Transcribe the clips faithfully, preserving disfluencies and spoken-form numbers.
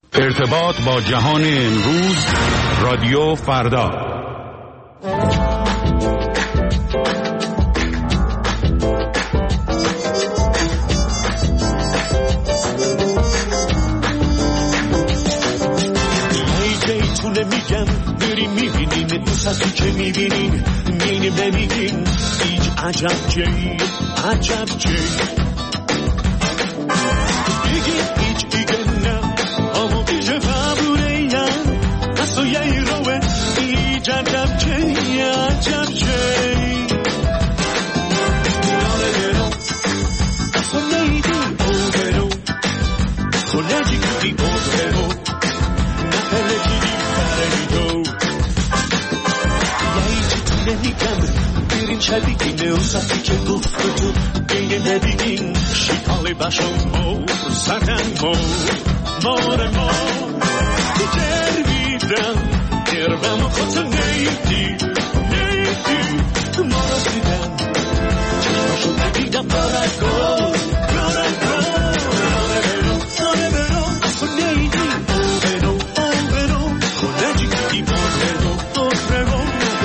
ارتباط با جهان امروز، رادیو فردا. جیتونه میگم بریم میبینیم دوستی که میبینیم مینیم نمیگیم هیچ عجب جی عجب جی بگیم هیچ دیگه نه اما بیشه فبوره یم قصد و یه روه هیچ عجب جی عجب جی ناره برو قصد نیدی او برو خلجی کدی او برو شبیه اوصافی که گفت تو بین نبیگین شیطال بشم مو زدن مو مار مو گردیدم گربم خود نیدی نیدی ما را دیدم چشماشو دیدم بارکو بارکو ناره برو ناره برو اصلا نیدی او برو او برو خلجی کدی او برو او برو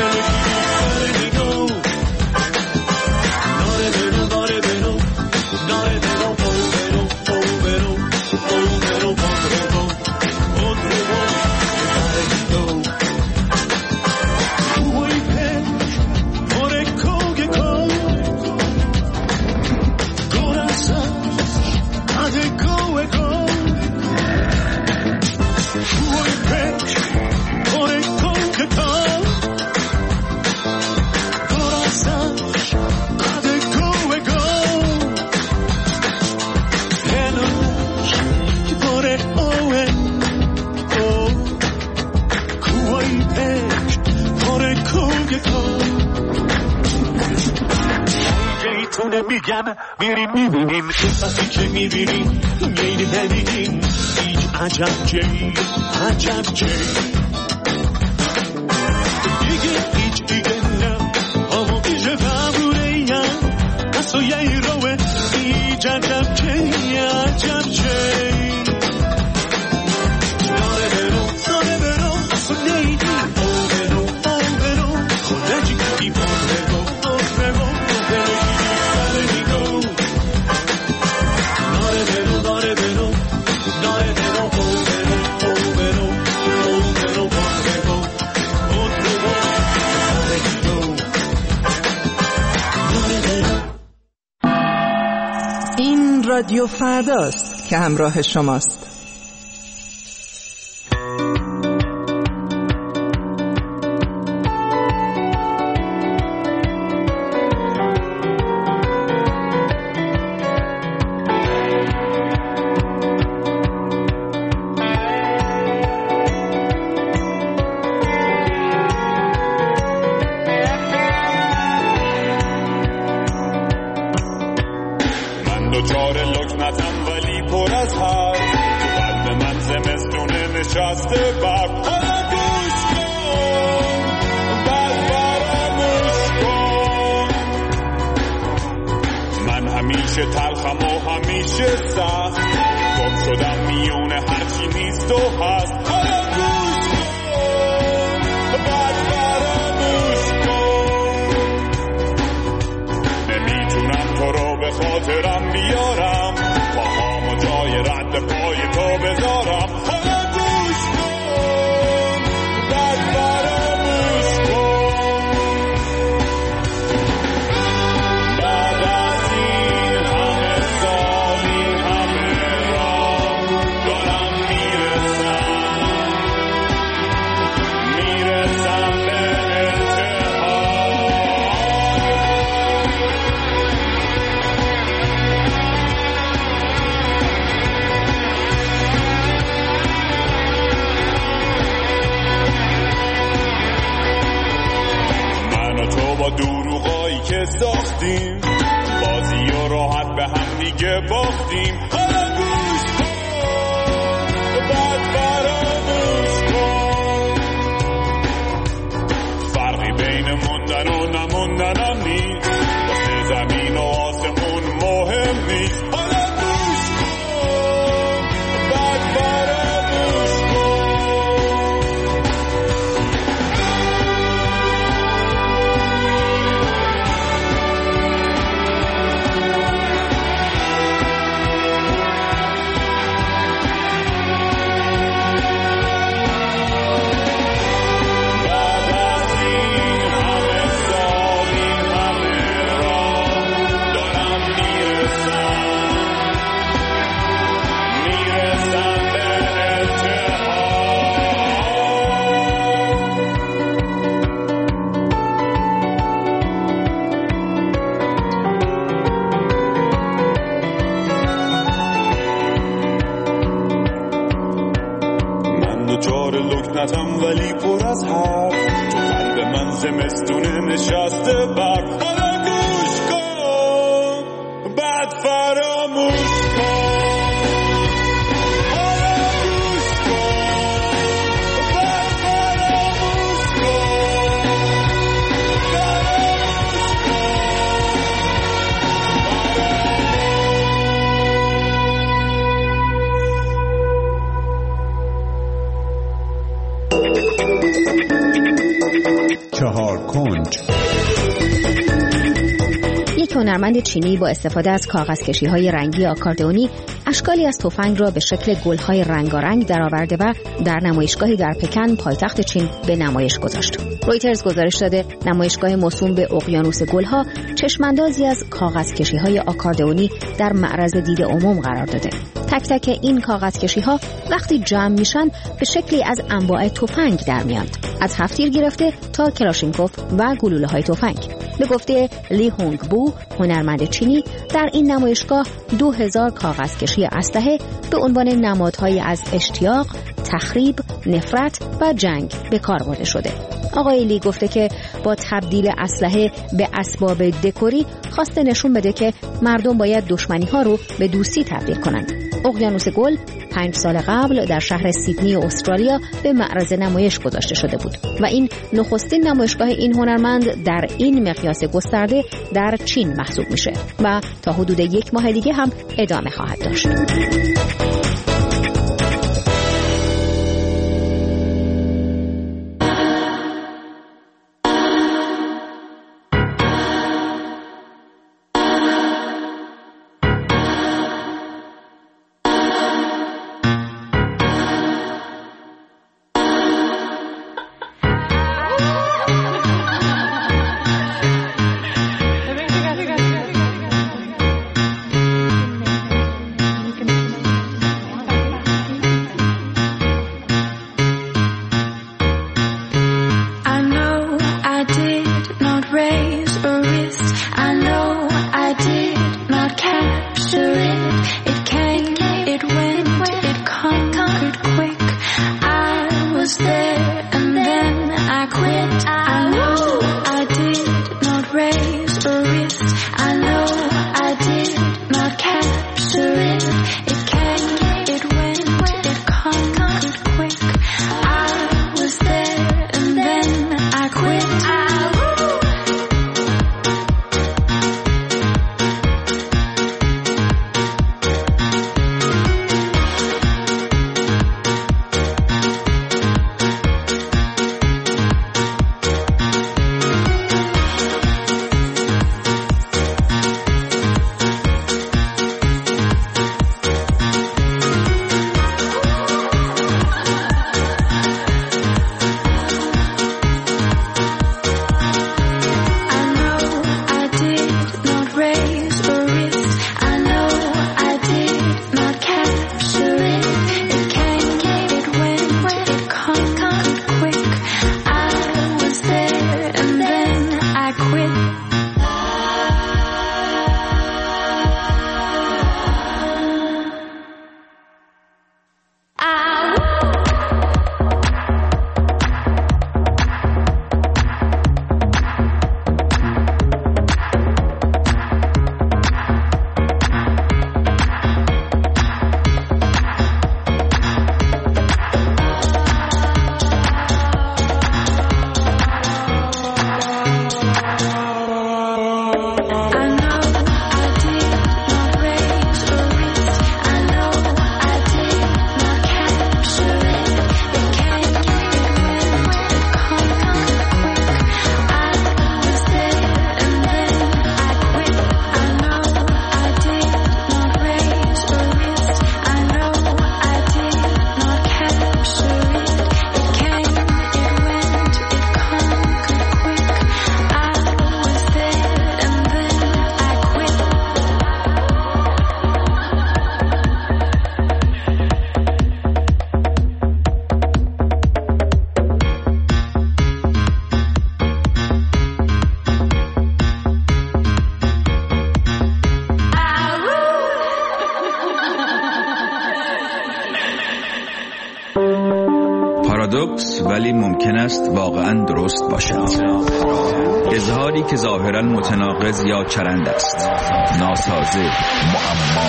میگم میریم میبینیم قصصی که میبینیم میریم نمیگیم هیچ عجب جی عجب جی دیگه هیچ دیگه نه اما بیشه فبوره یم قصد و یه روه هیچ عجب جی عجب جی ناره برو ناره برو اصلا نیدی او برو او برو خلجی کدی او برو او برو رادیو فرداست که همراه شماست. حالا گوش کن، بعد براموش یار لکنتم ولی پر از حرف، تو قلب من زمستونه نشسته برف. حالا گوش کن بعد فراموش کن. چهار کنج. یک هنرمند چینی با استفاده از کاغذکشی‌های رنگی آکاردئونی اشکالی از تفنگ را به شکل گل‌های رنگارنگ درآورده و در نمایشگاهی در پکن پایتخت چین به نمایش گذاشت. رویترز گزارش داده نمایشگاه موسوم به اقیانوس گل‌ها چشماندازی از کاغذکشی‌های آکاردئونی در معرض دید عموم قرار داده. تک تک این کاغذکشی‌ها وقتی جمع میشن به شکلی از انواع تفنگ در میاد، از هفتیر گرفته تا کلاشینکوف و گلوله‌های تفنگ. به گفته لی هونگ بو، هنرمند چینی، در این نمایشگاه دو هزار کاغذکشی اسلحه به عنوان نمادهایی از اشتیاق، تخریب، نفرت و جنگ به کار برده شده. آقای لی گفته که با تبدیل اسلحه به اسباب دکوری خواسته نشون بده که مردم باید دشمنی ها رو به دوستی تبدیل کنند. اقیانوس گل پنج سال قبل در شهر سیدنی استرالیا به معرض نمایش گذاشته شده بود و این نخستین نمایشگاه این هنرمند در این مقیاس گسترده در چین محسوب میشه و تا حدود یک ماه دیگه هم ادامه خواهد داشت. پارادوکس ولی ممکن است واقعا درست باشد. اظهاری که ظاهرا متناقض یا چرند است، ناسازه، معما.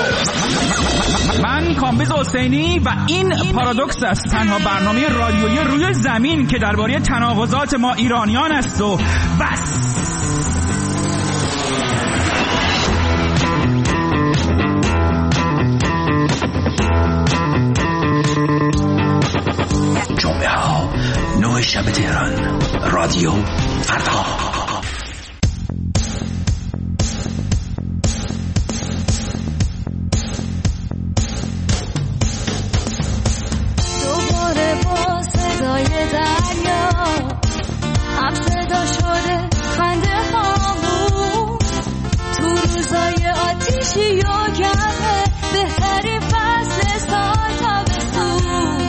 من کامبیز حسینی و این پارادوکس است، تنها برنامه رادیویی روی زمین که درباره تناقضات ما ایرانیان است و بس. جمعه ها نه شب تهران، رادیو فردا. دوباره با صدای دریا هم صدا شده خنده هامون، تو روزای آتیشی و گرمه بهترین فصل سال تابستون،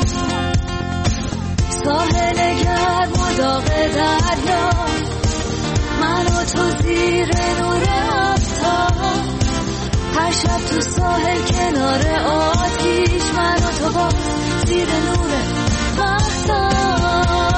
ساحل گرم و داغ دریا، من و تو زیر نور آفتاب، هر شب تو ساحل کنار آتیش، من و تو با زیر نور مهتاب.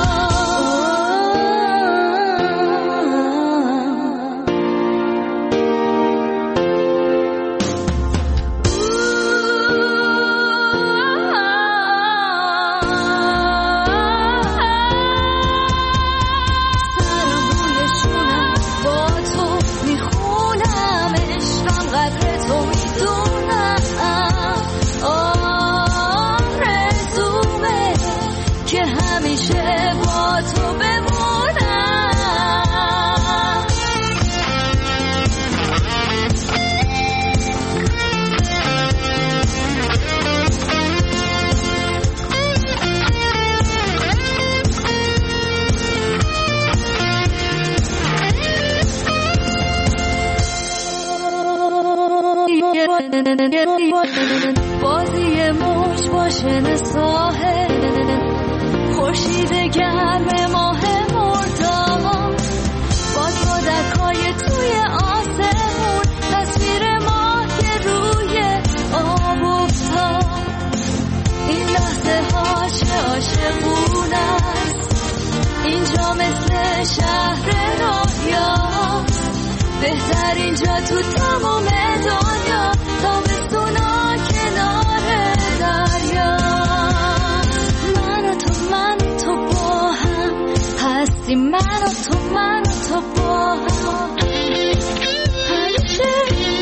بازی موج باشن ساحل، خورشید گرم ماه مرداد، باز بادکای توی آسمون، تصویر ماه که روی آب افتاد، این لحظه ها چه عاشقونه است، اینجا مثل شهر رویا، بهترین جا تو تمام دنیا، تابستونا کنار دریا، من و تو من و تو با هم هستیم، من و تو من و تو با هم همیشه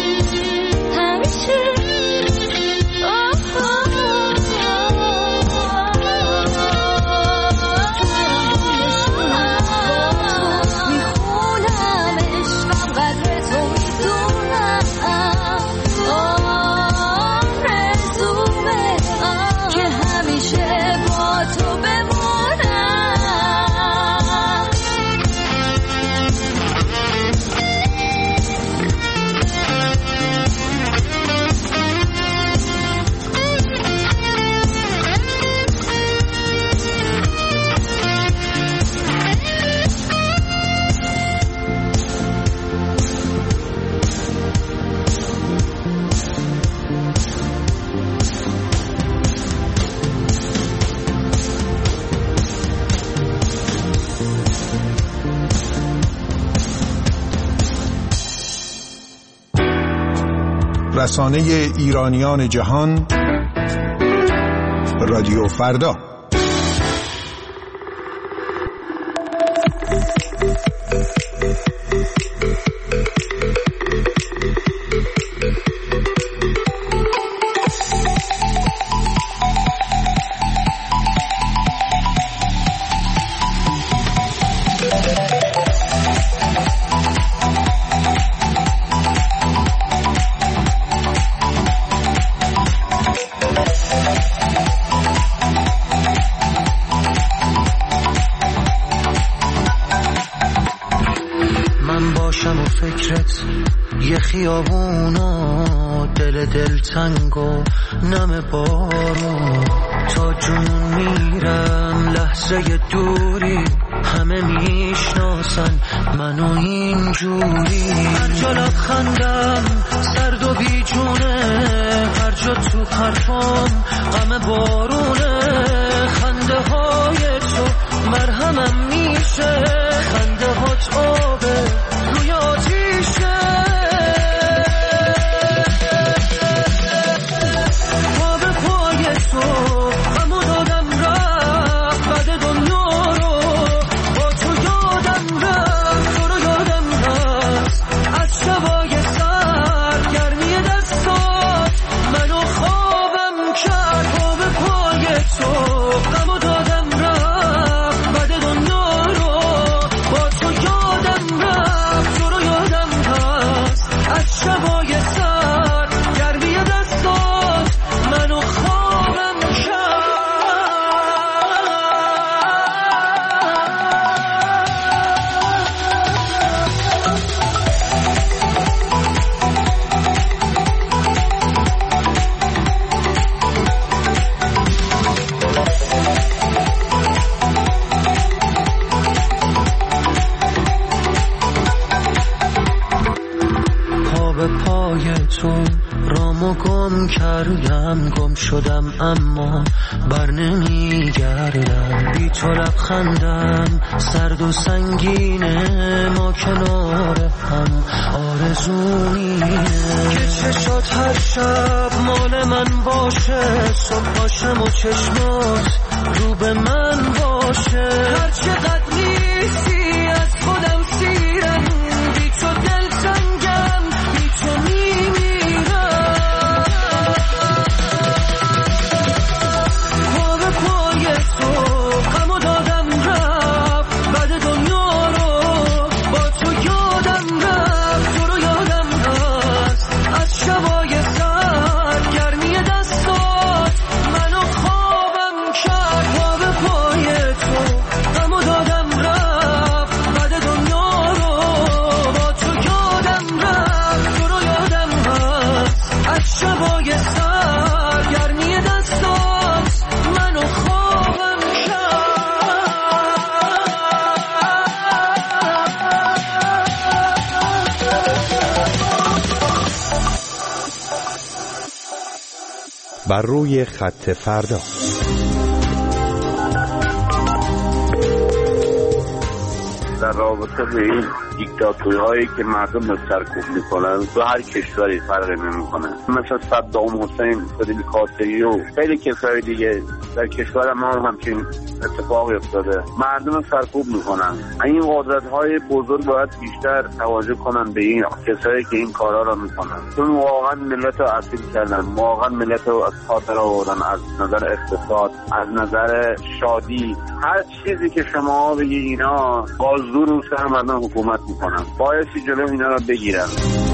همیشه. رسانه ایرانیان جهان، رادیو فردا. یه خیابونا دل دل تنگ و نم بارون، تا جنون میرم لحظه دوری، همه میشناسن منو اینجوری، هر جا لبخندم سرد و بیجونه، هر جا تو حرفام غم بارونه، خنده ها تو رامو گم کردم، گم شدم اما بر نمیگردم. بی تو لبخندم سرد و سنگینه، ما کنار هم آرزومینه که چشات هر شب مال من باشه، صبح باشم و چشمات رو به من باشه. هر چقدر نیستی از خودم سیرم، بی تو دل سنگم، بی تو میمیرم. پا به پای تو غمو دادم رفت، بعد دنیا رو با تو یادم رفت. تو رو یادم هست از شبای سر، گرمی دستات منو خوابم کرد. پا به پای تو غمو دادم رفت، بعد دنیا رو با تو یادم رفت. تو رو یادم هست از شبای سر، گرمی دستات منو خوابم کرد. بر روی خط فردا. در رابطه به این دیکتاتورهایی که مردم رو سرکوب میکنن تو هر کشوری فرقی نمیکنه، مثل صدام حسین، فیدل کاسترو و خیلی کسای دیگه در کشور ما هم همچین اتفاقی افتاده، مردم رو سرکوب میکنن. این قدرت های بزرگ باید بیشتر توجه کنن به این کسایی که این کارا رو میکنن، چون واقعا ملت رو اسیر کردن، واقعا ملت رو از خاطر آوردن، از نظر اقتصاد، از نظر شادی، هر چیزی که شما بگی اینا بازدور رو سر مردم حکومت میکنن. بایستی جلو اینا رو بگیرن.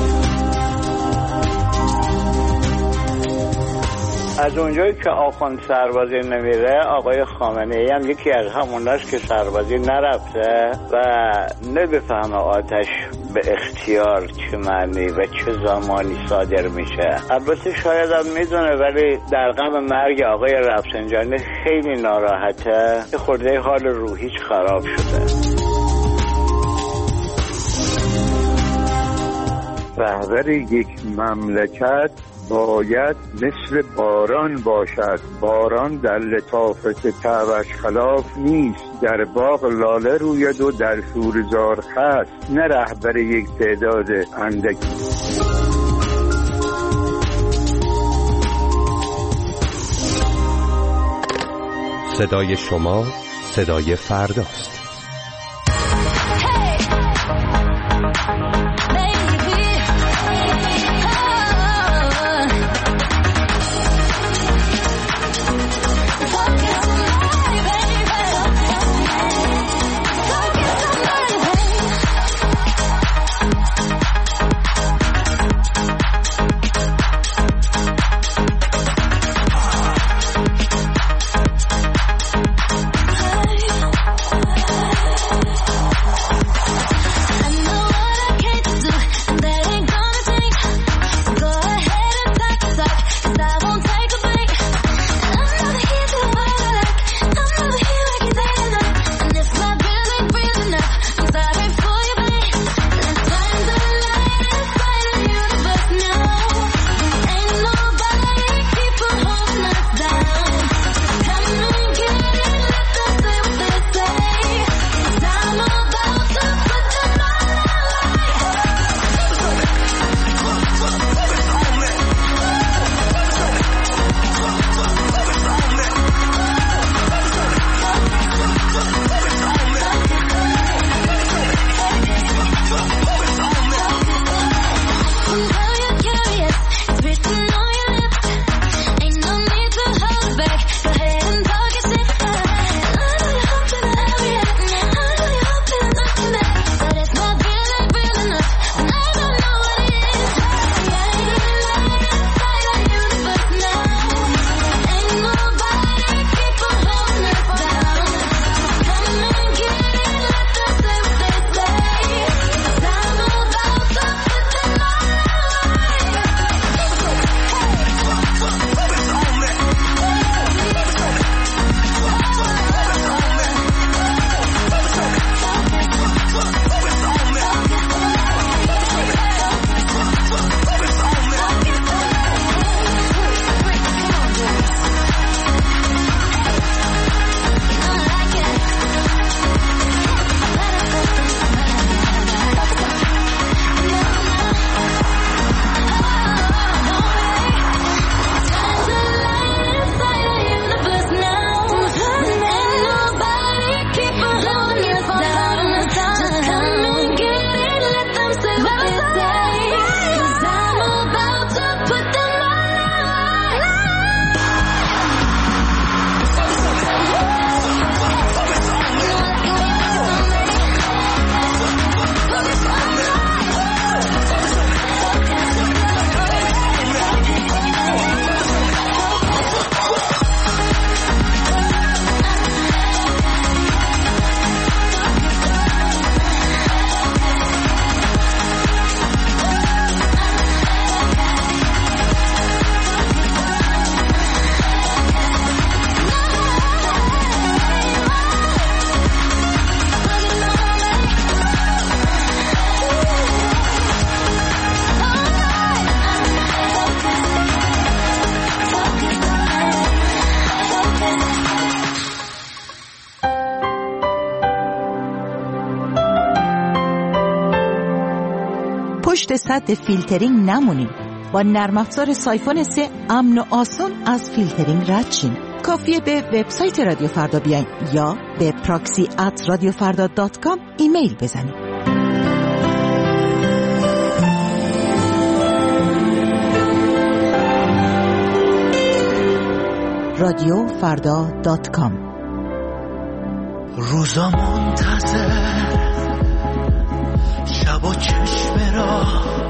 از اونجایی که آخوند سربازی نمیره، آقای خامنه‌ای هم یکی از هموناست که سربازی نرفته و نمیفهمه آتش به اختیار چه معنی و چه زمانی صادر میشه. البته شاید هم میدونه، ولی در غم مرگ آقای رفسنجانی خیلی ناراحته، یه خورده حال روحیش خراب شده. رهبر یک مملکت باید مثل باران باشد. باران در لطافت طبعش خلاف نیست، در باغ لاله روید و در شورزار خست، نه رهبر یک تعداد اندکی. صدای شما صدای فرداست. Hey پشت سد فیلترینگ نمونین. با نرم افزار سایفون سه امن و آسان از فیلترینگ رد شین. کافیه به وبسایت رادیو فردا بیاین یا به پراکسی ات رادیو فردا دات کام ایمیل بزنید. رادیو فردا دات کام. روزا منتظر، شبا چشم را،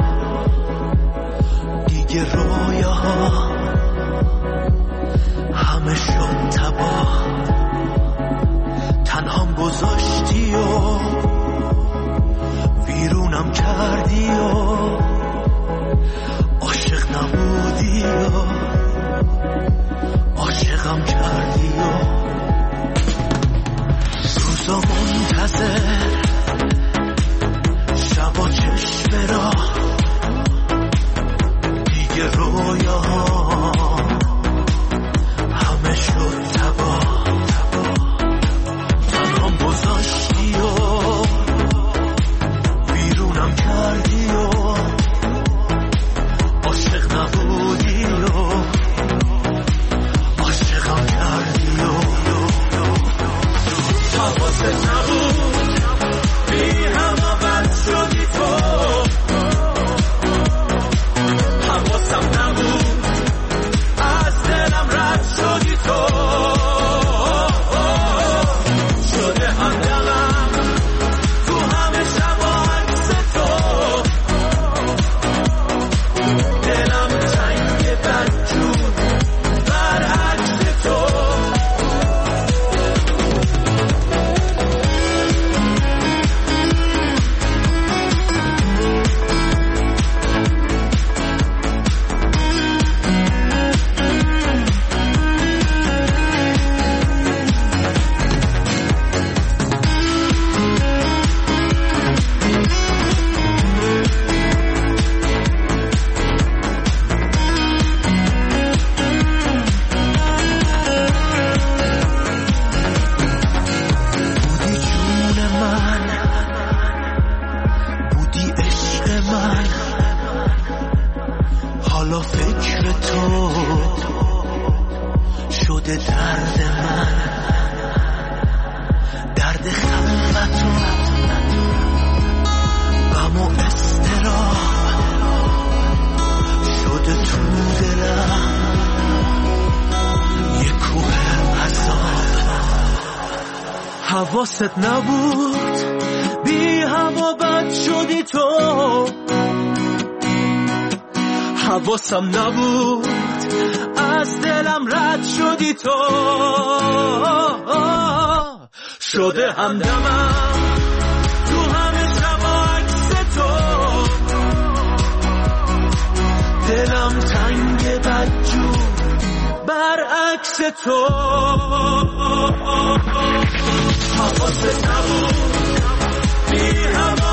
دیگه رویاها همه شد تباه. تنهام گذاشتی و ویرونم کردی و عاشق نبودی و عاشقم کردی و روزا منتظر، شبا چشم را، دیگه رویاها همه شد تباه. تنهام گذاشتی و بیرونم کردی و عاشق نبودی و عاشقم کردی و حواست نبود، بی همه بد شدی تو. حواسم نبود، از دلم رد شدی تو. شده همدمم تو همه شبا عکس تو. دلم تنگ بدجور برعکس تو. حالا فکر تو شده درد من، درد خلوت و غم و اضطراب شده تو دلم یه کوه عذاب. حواست نبود، بی هوا بد شدی تو. حواسم نبود، از دلم رد شدی تو. شده همدمم تو همه شبا عکس تو. دلم تنگ بدجور برعکس تو. حواست نبود، بی هوا